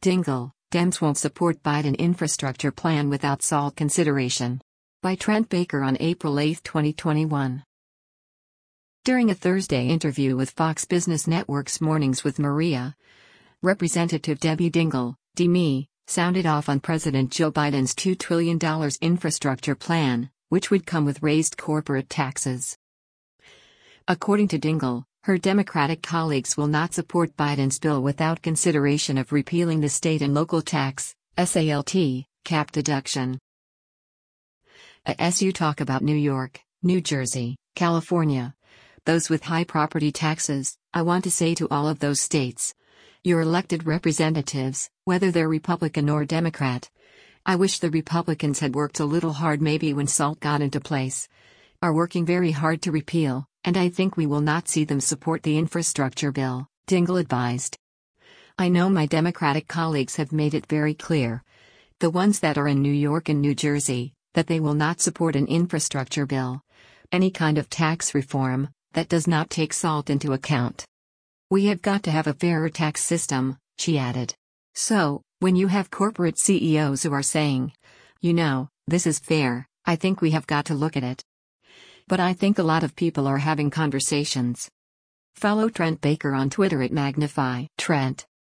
Dingell, Dems won't support Biden infrastructure plan without SALT consideration. By Trent Baker on April 8, 2021. During a Thursday interview with Fox Business Network's Mornings with Maria, Representative Debbie Dingell, DME, sounded off on President Joe Biden's $2 trillion infrastructure plan, which would come with raised corporate taxes. According to Dingell, her Democratic colleagues will not support Biden's bill without consideration of repealing the state and local tax, SALT, cap deduction. As you talk about New York, New Jersey, California, those with high property taxes, I want to say to all of those states, your elected representatives, whether they're Republican or Democrat, I wish the Republicans had worked a little hard maybe when SALT got into place, are working very hard to repeal, and I think we will not see them support the infrastructure bill, Dingell advised. I know my Democratic colleagues have made it very clear, the ones that are in New York and New Jersey, that they will not support an infrastructure bill, any kind of tax reform, that does not take SALT into account. We have got to have a fairer tax system, she added. So, when you have corporate CEOs who are saying, this is fair, I think we have got to look at it. But I think a lot of people are having conversations. Follow Trent Baker on Twitter at Magnify Trent.